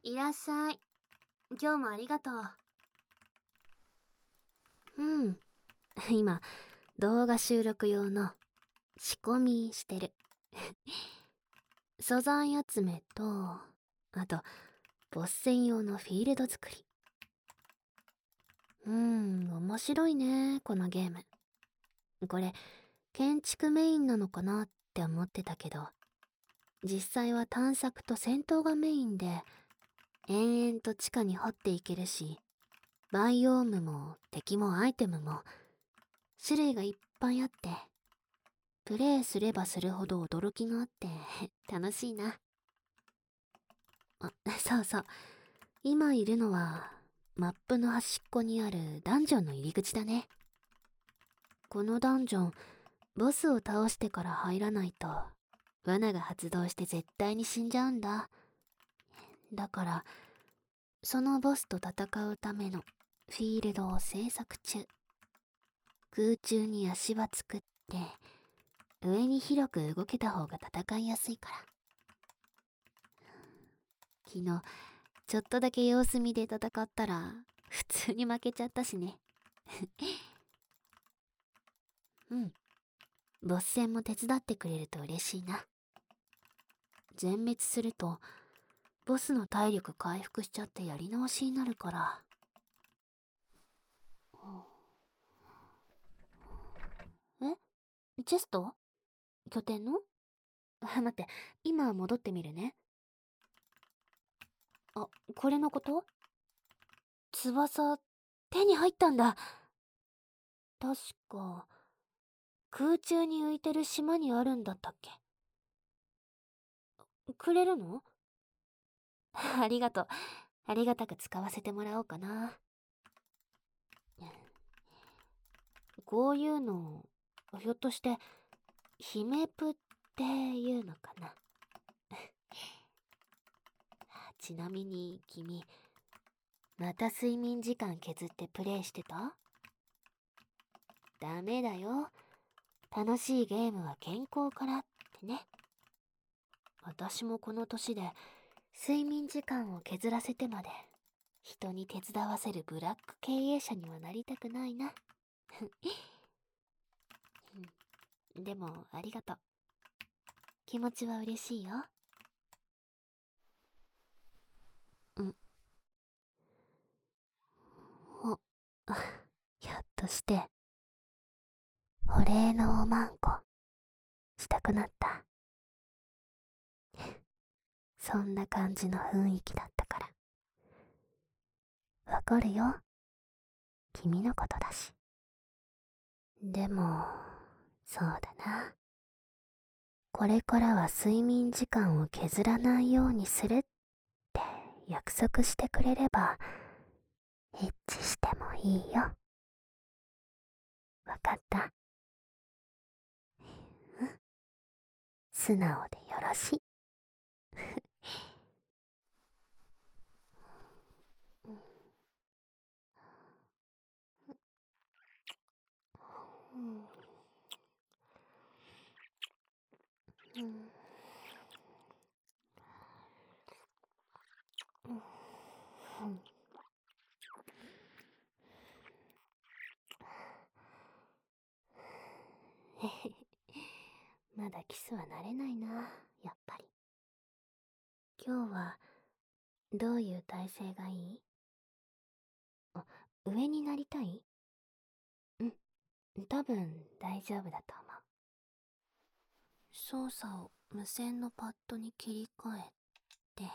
いらっしゃい。今日もありがとう。今、動画収録用の仕込みしてる。素材集めと、あと、ボス専用のフィールド作り。面白いね、このゲーム。これ、建築メインなのかなって思ってたけど、実際は探索と戦闘がメインで、延々と地下に掘っていけるし、バイオームも敵もアイテムも種類がいっぱいあって、プレイすればするほど驚きがあって楽しいな。あ、そうそう。今いるのはマップの端っこにあるダンジョンの入り口だね。このダンジョン、ボスを倒してから入らないと罠が発動して絶対に死んじゃうんだ。だからそのボスと戦うためのフィールドを制作中。空中に足場作って上に広く動けた方が戦いやすいから。昨日ちょっとだけ様子見で戦ったら普通に負けちゃったしね。ボス戦も手伝ってくれると嬉しいな。全滅するとボスの体力回復しちゃってやり直しになるから。チェスト？拠点の？待って、今戻ってみるね。あ、これのこと？翼、手に入ったんだ。確か、空中に浮いてる島にあるんだったっけ？くれるの？ありがとう。ありがたく使わせてもらおうかな。こういうの、ひょっとして、姫プっていうのかな。ちなみに、君、また睡眠時間削ってプレイしてた？ダメだよ。楽しいゲームは健康からってね。私もこの年で、睡眠時間を削らせてまで、人に手伝わせるブラック経営者にはなりたくないな。でも、ありがとう。気持ちは嬉しいよ。お、ひょっとして、お礼のおまんこ、したくなった。そんな感じの雰囲気だったから。わかるよ。君のことだし。でも、そうだな。これからは睡眠時間を削らないようにするって約束してくれれば、エッチしてもいいよ。わかった？素直でよろしい。まだキスは慣れないな、やっぱり。今日はどういう体勢がいい？あ、上になりたい？多分大丈夫だと思う。操作を無線のパッドに切り替えて、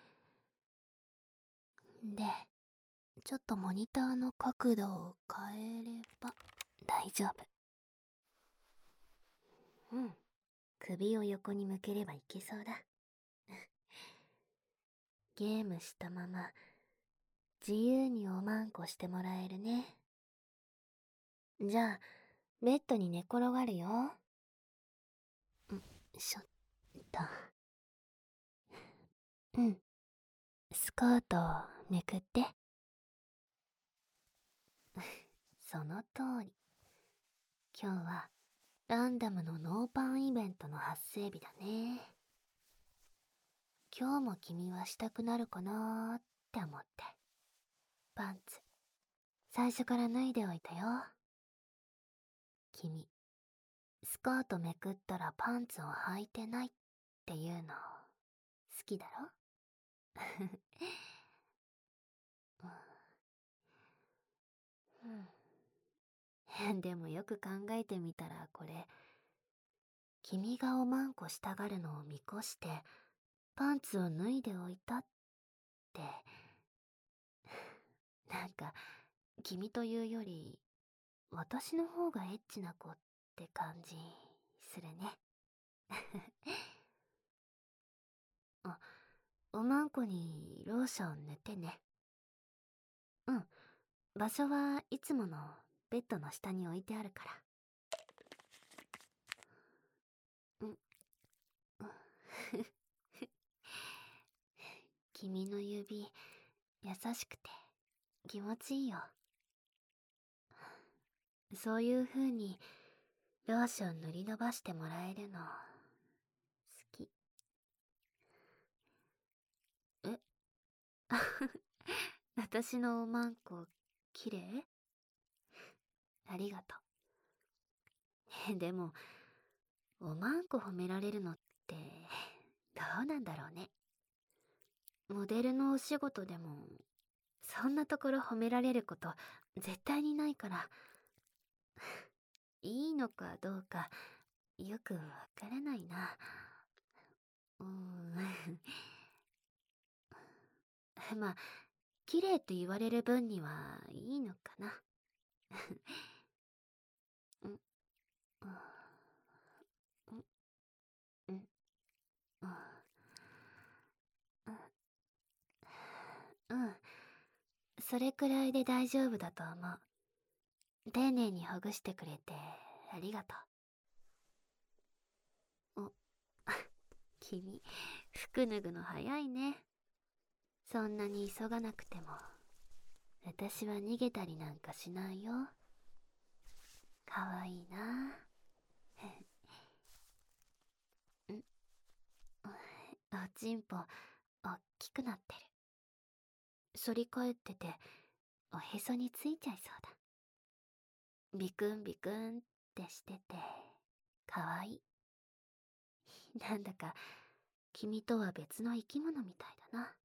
で、ちょっとモニターの角度を変えれば大丈夫。首を横に向ければいけそうだ。ゲームしたまま自由におまんこしてもらえるね。じゃあベッドに寝転がるよ。しょっと。スカートをめくって。その通り。今日はランダムのノーパンイベントの発生日だね。 今日も君はしたくなるかなーって思って。パンツ、最初から脱いでおいたよ。君、スカートめくったらパンツを履いてないっていうの、好きだろ？うん、でもよく考えてみたらこれ、君がおまんこしたがるのを見越して、パンツを脱いでおいたって、なんか、君というより、私の方がエッチな子って感じするね。あ、おまんこにローション塗ってね。うん、場所はいつものベッドの下に置いてあるから。うん。君の指、優しくて気持ちいいよ。そういう風にローション塗り伸ばしてもらえるの好き。え私のおまんこ綺麗？ありがとう。でもおまんこ褒められるのってどうなんだろうね。モデルのお仕事でもそんなところ褒められること絶対にないからいいのかどうかよくわからないな。まあ綺麗って言われる分にはいいのかな。うん、うん、うん、うん、うん。それくらいで大丈夫だと思う。丁寧にほぐしてくれてありがとう。お、君、服脱ぐの早いね。そんなに急がなくても、私は逃げたりなんかしないよ。かわいいな。ん、おちんぽ、おっきくなってる。反り返ってて、おへそについちゃいそうだ。ビクンビクンってしてて、かわいい。なんだか、君とは別の生き物みたいだな。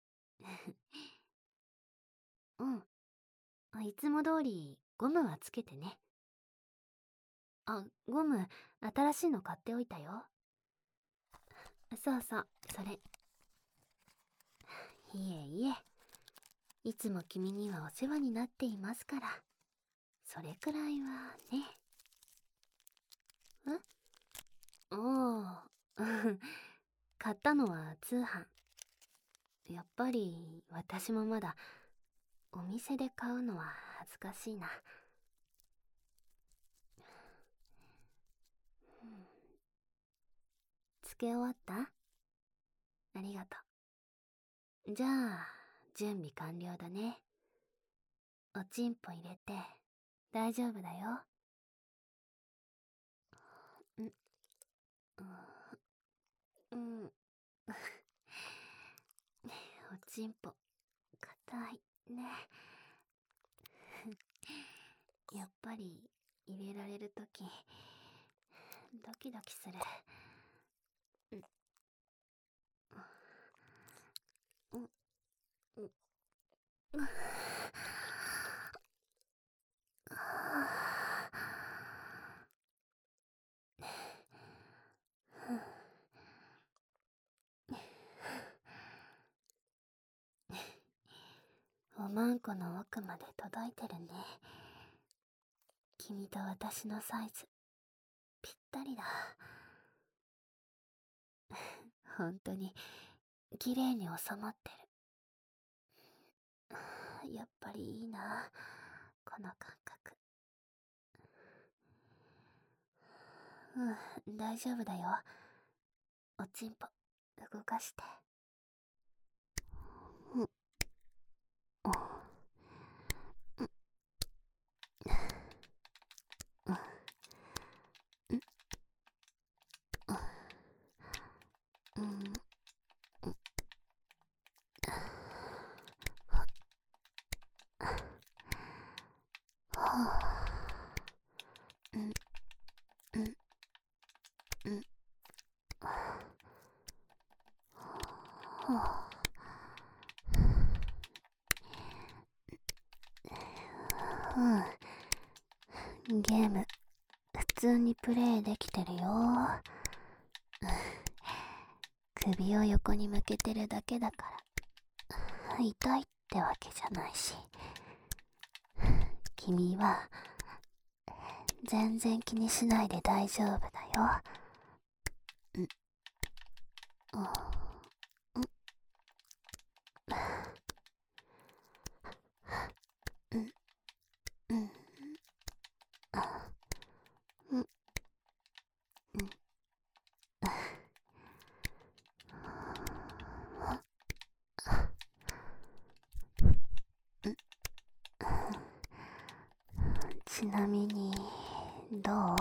うん。いつも通りゴムはつけてね。あ、ゴム、新しいの買っておいたよ。そうそう、それ。いえいえ。いつも君にはお世話になっていますから。それくらいはね。おお、買ったのは通販。やっぱり私もまだお店で買うのは恥ずかしいな。つけ終わった？ありがとう。じゃあ、準備完了だね。おちんぽ入れて大丈夫だよ。ん、うん、おちんぽ、硬いね。やっぱり入れられるとき、ドキドキする。うん、うん、うん。おまんこの奥まで届いてるね。君と私のサイズ、ぴったりだ。本当に、綺麗に収まってる。やっぱりいいな、この感覚。うん、大丈夫だよ。おちんぽ、動かして。うん、うん、うん、 うん、うん、うん。ゲーム、普通にプレイできてるよ。首を横に向けてるだけだから、痛いってわけじゃないし。君は、全然気にしないで大丈夫だよ。うん、うん、うん、うん、ちなみに、どう？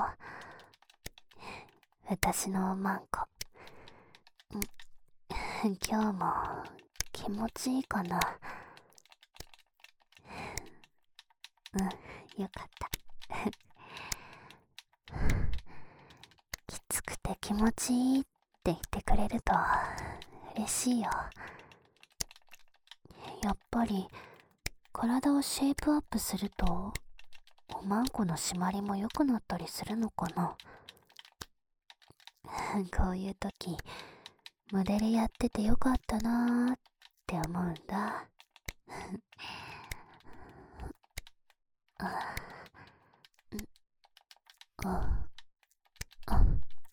私のマンコ。今日も気持ちいいかな？よかった。きつくて気持ちいいって言ってくれると嬉しいよ。やっぱり体をシェイプアップするとおまんこの締まりも良くなったりするのかな。こういう時、モデルやっててよかったなーって思うんだ。あ、あ、あ、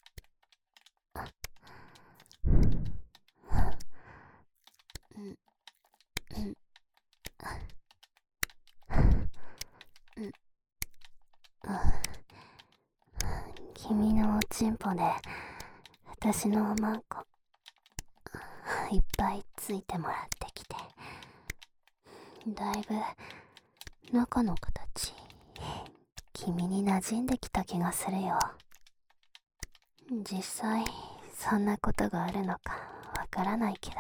うん、うん、うん、君のおちんぽで私のおまんこいっぱいついてもらってきて、だいぶ中の形、君に馴染んできた気がするよ。実際そんなことがあるのかわからないけ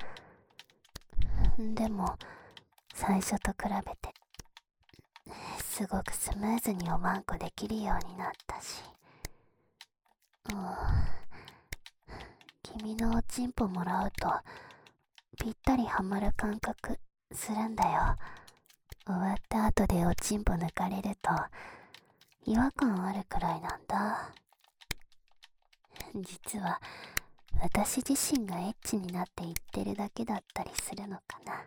ど、でも最初と比べてすごくスムーズにおまんこできるようになったし、君のおちんぽもらうとぴったりはまる感覚するんだよ。終わった後でおちんぽ抜かれると違和感あるくらいなんだ。実は私自身がエッチになって言ってるだけだったりするのかな。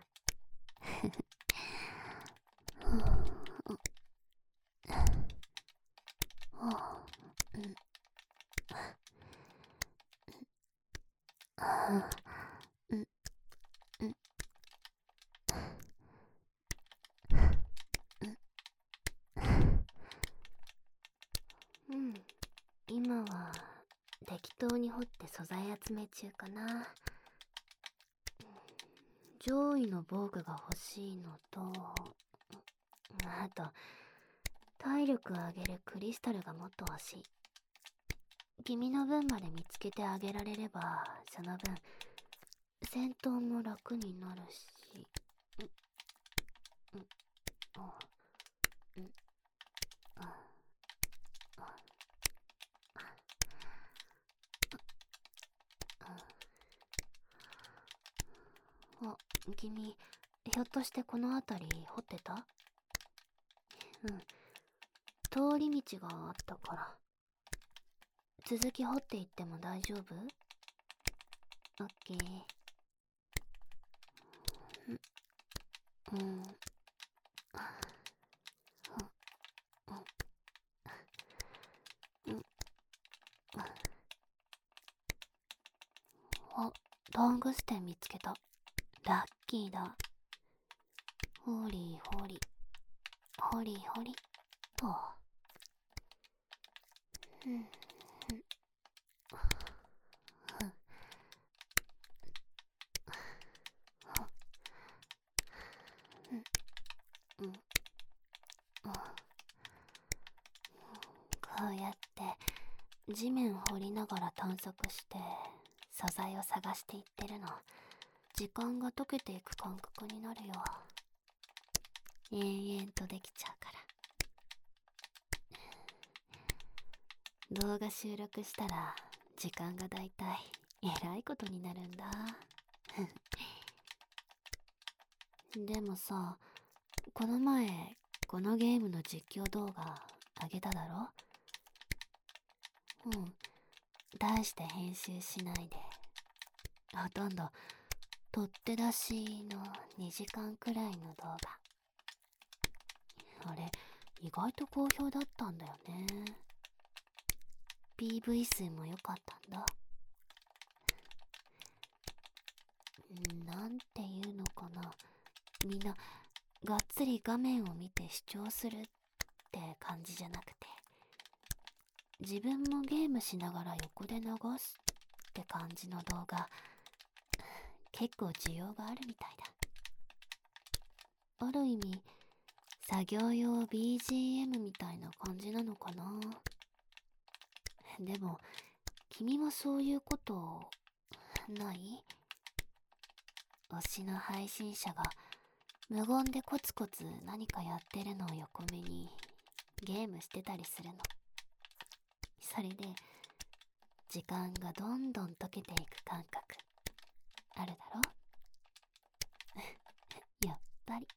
今は適当に掘って素材集め中かな。上位の防具が欲しいのと、あと体力上げるクリスタルがもっと欲しい。君の分まで見つけてあげられればその分戦闘も楽になるし。あ、君ひょっとしてこの辺り掘ってた？通り道があったから。続き掘っていっても大丈夫？オッケー。あ、トングステン見つけた。ラッキーだ。ホリホリホリホリと。こうやって地面掘りながら探索して素材を探していってるの、時間が溶けていく感覚になるよ。延々とできちゃうから。 動画収録したら時間がだいたいえらいことになるんだ。でもさ、この前このゲームの実況動画あげただろ。大して編集しないで、ほとんど取って出しの2時間くらいの動画。あれ意外と好評だったんだよね。PV 数も良かったんだ。なんていうのかな、みんながっつり画面を見て視聴するって感じじゃなくて、自分もゲームしながら横で流すって感じの動画、結構需要があるみたいだ。ある意味作業用 BGM みたいな感じなのかな。でも君はそういうことない？推しの配信者が無言でコツコツ何かやってるのを横目にゲームしてたりするの。それで時間がどんどん溶けていく感覚あるだろ。やっぱり。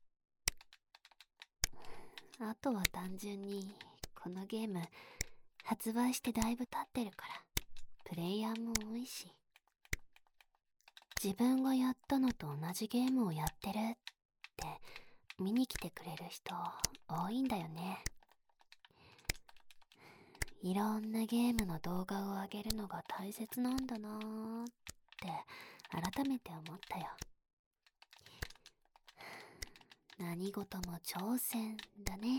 あとは単純にこのゲーム発売してだいぶ経ってるからプレイヤーも多いし、自分がやったのと同じゲームをやってるって見に来てくれる人多いんだよね。いろんなゲームの動画を上げるのが大切なんだなーって改めて思ったよ。何事も挑戦だね。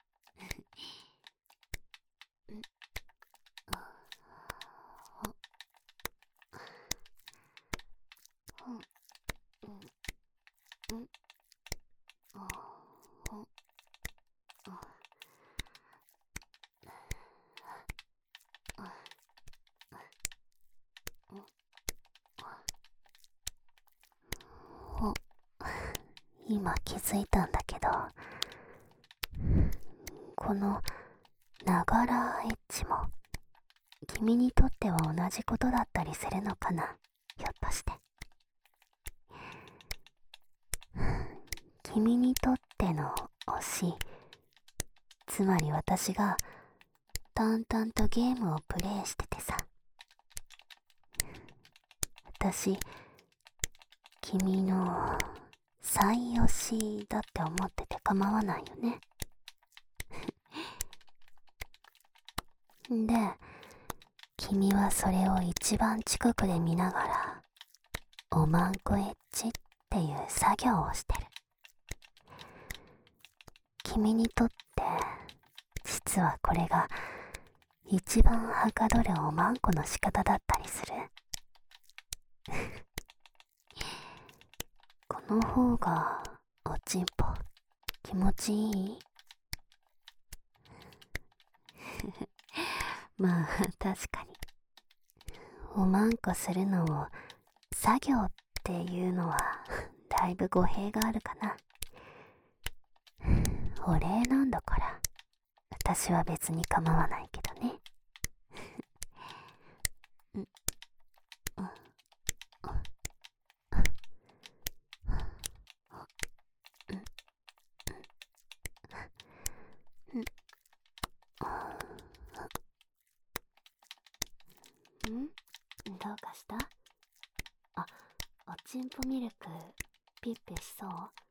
今気づいたんだけど、このながらエッジも君にとっては同じことだったりするのかな、ひょっとして。君にとっての推し、つまり私が淡々とゲームをプレイしててさ、私君の最推しだって思ってて構わないよね。で、君はそれを一番近くで見ながらおまんこエッジっていう作業をしてる。君にとって実はこれが一番はかどるおまんこの仕方だったりする。この方がおちんぽ気持ちいい？まあ確かにおまんこするのを作業っていうのはだいぶ語弊があるかな。お礼なんだから私は別に構わないけどね。どうかした？あ、おちんぽミルクピッピしそう？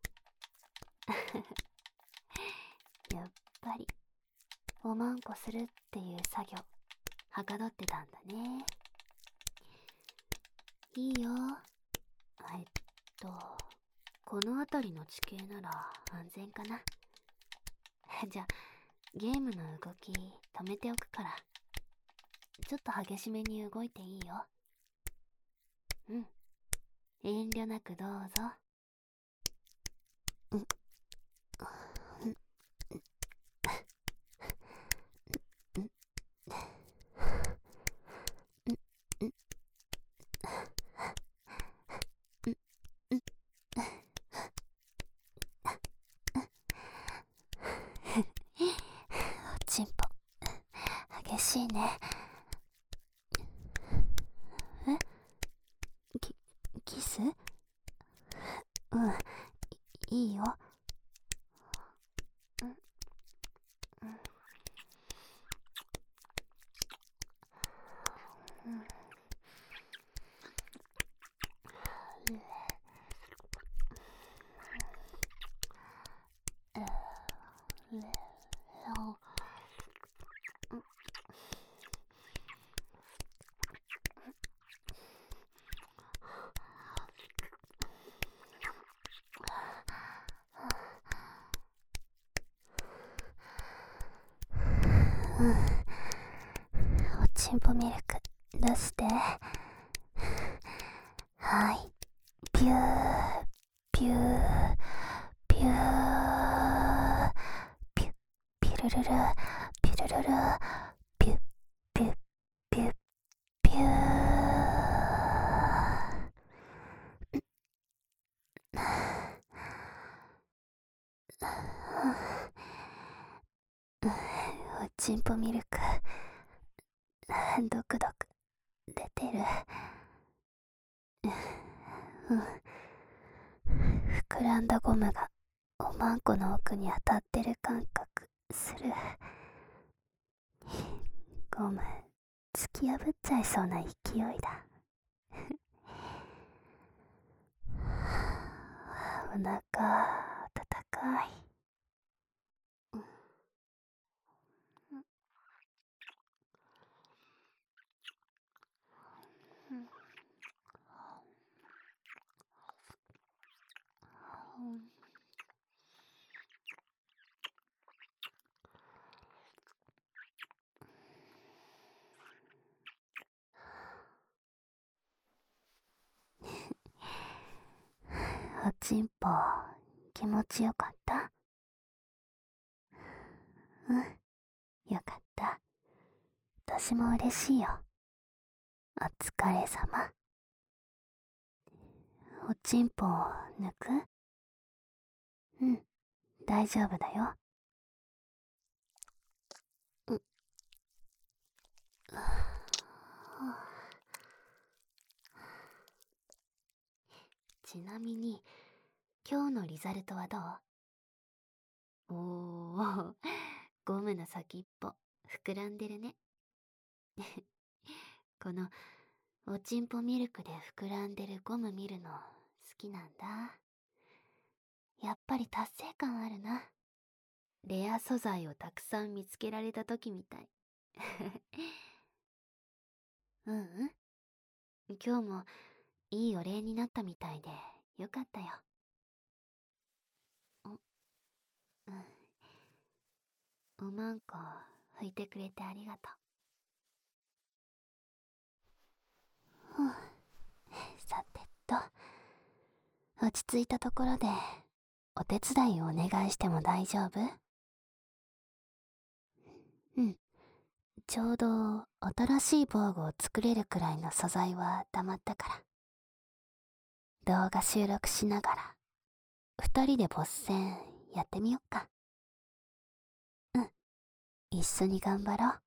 やっぱりおまんこするっていう作業はかどってたんだね。いいよ。この辺りの地形なら安全かな。じゃあゲームの動き止めておくから、ちょっと激しめに動いていいよ。遠慮なくどうぞ。おちんぽ激しいね。 うん、いいよ。おちんぽミルク出して。はい、ピューピューピューピュピュルルルピュルルルピュピュピュピュおちんぽミルクドクドク出てる。膨らんだゴムがおまんこの奥に当たってる感覚する。ゴム突き破っちゃいそうな勢いだ。お腹温かい。おちんぽ気持ちよかった？うん、よかった。私も嬉しいよ。お疲れ様。おちんぽ抜く？うん、大丈夫だよ。ちなみに今日のリザルトはどう？おー、ゴムの先っぽ膨らんでるね。このおちんぽミルクで膨らんでるゴム見るの好きなんだ。やっぱり達成感あるな。レア素材をたくさん見つけられた時みたい。うん、今日もいいお礼になったみたいでよかったよ。おまんこ拭いてくれてありがとう。さてと、落ち着いたところでお手伝いをお願いしても大丈夫？うん、ちょうど新しい防具を作れるくらいの素材は溜まったから、動画収録しながら二人でボス戦やってみよっか。うん、一緒に頑張ろう。